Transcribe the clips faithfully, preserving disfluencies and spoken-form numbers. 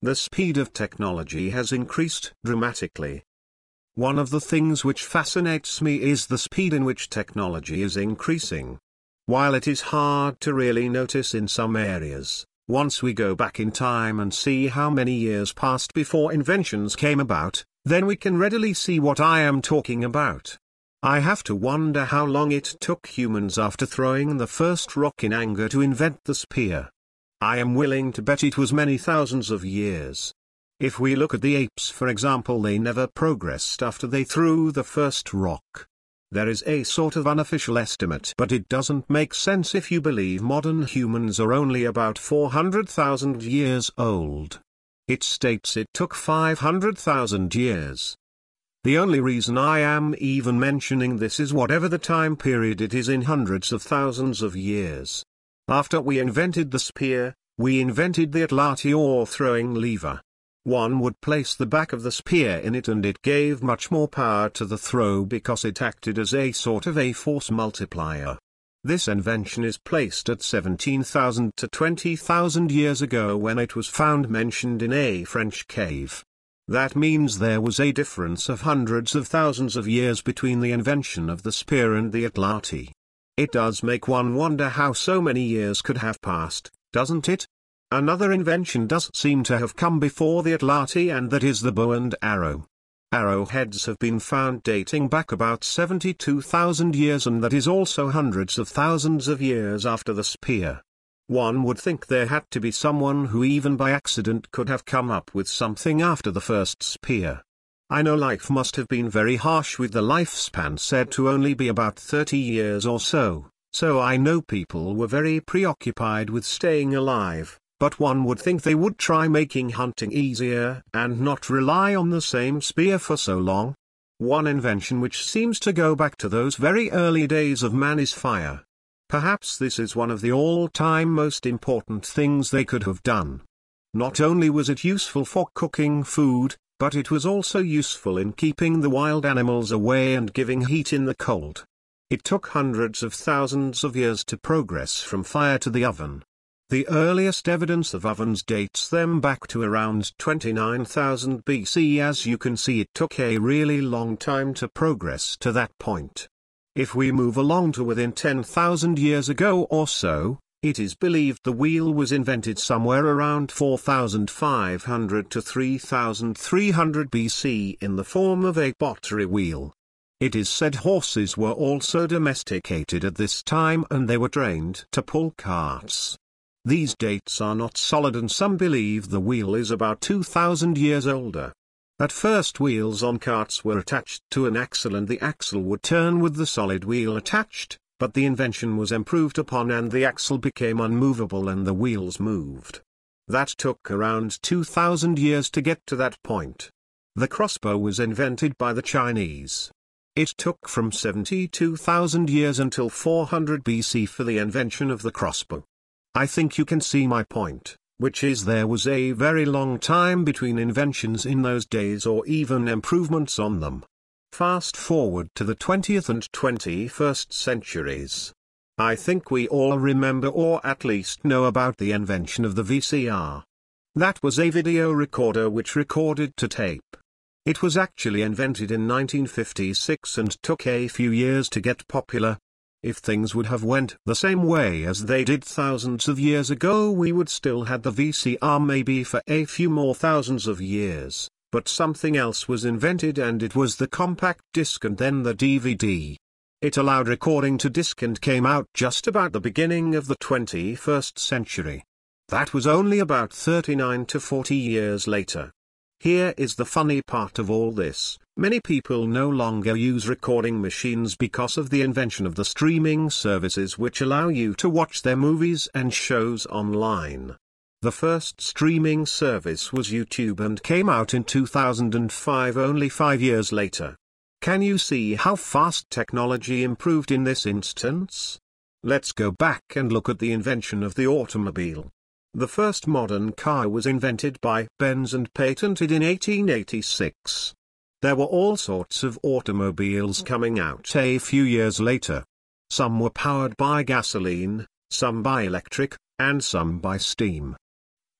The speed of technology has increased dramatically. One of the things which fascinates me is the speed in which technology is increasing. While it is hard to really notice in some areas, once we go back in time and see how many years passed before inventions came about, then we can readily see what I am talking about. I have to wonder how long it took humans after throwing the first rock in anger to invent the spear. I am willing to bet it was many thousands of years. If we look at the apes, for example, they never progressed after they threw the first rock. There is a sort of unofficial estimate, but it doesn't make sense if you believe modern humans are only about four hundred thousand years old. It states it took five hundred thousand years. The only reason I am even mentioning this is whatever the time period it is in hundreds of thousands of years. After we invented the spear, we invented the atlati or throwing lever. One would place the back of the spear in it and it gave much more power to the throw because it acted as a sort of a force multiplier. This invention is placed at seventeen thousand to twenty thousand years ago when it was found mentioned in a French cave. That means there was a difference of hundreds of thousands of years between the invention of the spear and the atlati. It does make one wonder how so many years could have passed, doesn't it? Another invention does seem to have come before the atlati, and that is the bow and arrow. Arrowheads have been found dating back about seventy-two thousand years, and that is also hundreds of thousands of years after the spear. One would think there had to be someone who even by accident could have come up with something after the first spear. I know life must have been very harsh with the lifespan said to only be about thirty years or so, so I know people were very preoccupied with staying alive. But one would think they would try making hunting easier and not rely on the same spear for so long. One invention which seems to go back to those very early days of man is fire. Perhaps this is one of the all-time most important things they could have done. Not only was it useful for cooking food, but it was also useful in keeping the wild animals away and giving heat in the cold. It took hundreds of thousands of years to progress from fire to the oven. The earliest evidence of ovens dates them back to around twenty-nine thousand B C. As you can see, it took a really long time to progress to that point. If we move along to within ten thousand years ago or so, it is believed the wheel was invented somewhere around four thousand five hundred to three thousand three hundred B C in the form of a pottery wheel. It is said horses were also domesticated at this time and they were trained to pull carts. These dates are not solid and some believe the wheel is about two thousand years older. At first wheels on carts were attached to an axle and the axle would turn with the solid wheel attached, but the invention was improved upon and the axle became unmovable and the wheels moved. That took around two thousand years to get to that point. The crossbow was invented by the Chinese. It took from seventy-two thousand years until four hundred B C for the invention of the crossbow. I think you can see my point, which is there was a very long time between inventions in those days or even improvements on them. Fast forward to the twentieth and twenty-first centuries. I think we all remember or at least know about the invention of the V C R. That was a video recorder which recorded to tape. It was actually invented in nineteen fifty-six and took a few years to get popular. If things would have went the same way as they did thousands of years ago, we would still have the V C R maybe for a few more thousands of years, but something else was invented and it was the compact disc and then the D V D. It allowed recording to disc and came out just about the beginning of the twenty-first century. That was only about thirty-nine to forty years later. Here is the funny part of all this. Many people no longer use recording machines because of the invention of the streaming services which allow you to watch their movies and shows online. The first streaming service was YouTube and came out in two thousand five, only five years later. Can you see how fast technology improved in this instance? Let's go back and look at the invention of the automobile. The first modern car was invented by Benz and patented in eighteen eighty-six. There were all sorts of automobiles coming out a few years later. Some were powered by gasoline, some by electric, and some by steam.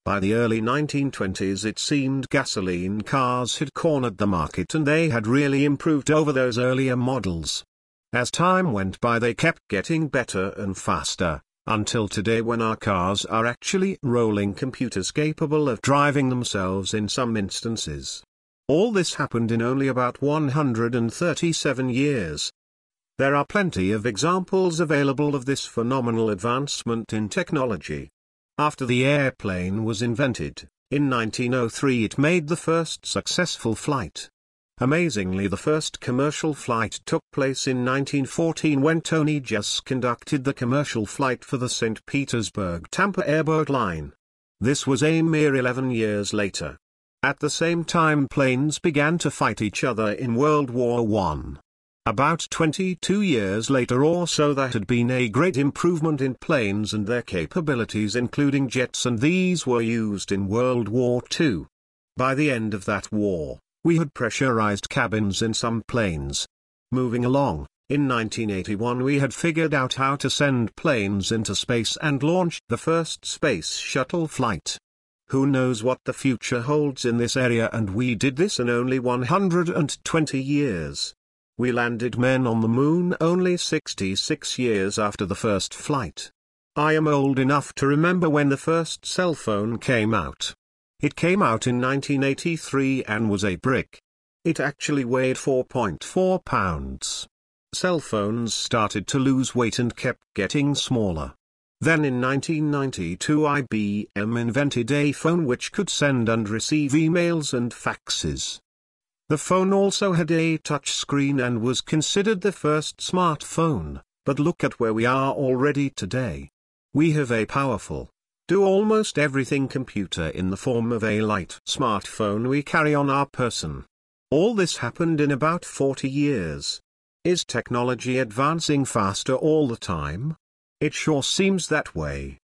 By the early nineteen twenties it seemed gasoline cars had cornered the market and they had really improved over those earlier models. As time went by they kept getting better and faster, until today when our cars are actually rolling computers capable of driving themselves in some instances. All this happened in only about one hundred thirty-seven years. There are plenty of examples available of this phenomenal advancement in technology. After the airplane was invented, in nineteen oh three it made the first successful flight. Amazingly, the first commercial flight took place in nineteen fourteen when Tony Jus conducted the commercial flight for the Saint Petersburg-Tampa airboat line. This was a mere eleven years later. At the same time planes began to fight each other in World War One. About twenty-two years later or so there had been a great improvement in planes and their capabilities, including jets, and these were used in World War Two. By the end of that war, we had pressurized cabins in some planes. Moving along, in nineteen eighty-one we had figured out how to send planes into space and launched the first space shuttle flight. Who knows what the future holds in this area, and we did this in only one hundred twenty years. We landed men on the moon only sixty-six years after the first flight. I am old enough to remember when the first cell phone came out. It came out in nineteen eighty-three and was a brick. It actually weighed four point four pounds. Cell phones started to lose weight and kept getting smaller. Then in nineteen ninety-two I B M invented a phone which could send and receive emails and faxes. The phone also had a touch screen and was considered the first smartphone, but look at where we are already today. We have a powerful, do almost everything computer in the form of a light smartphone we carry on our person. All this happened in about forty years. Is technology advancing faster all the time? It sure seems that way.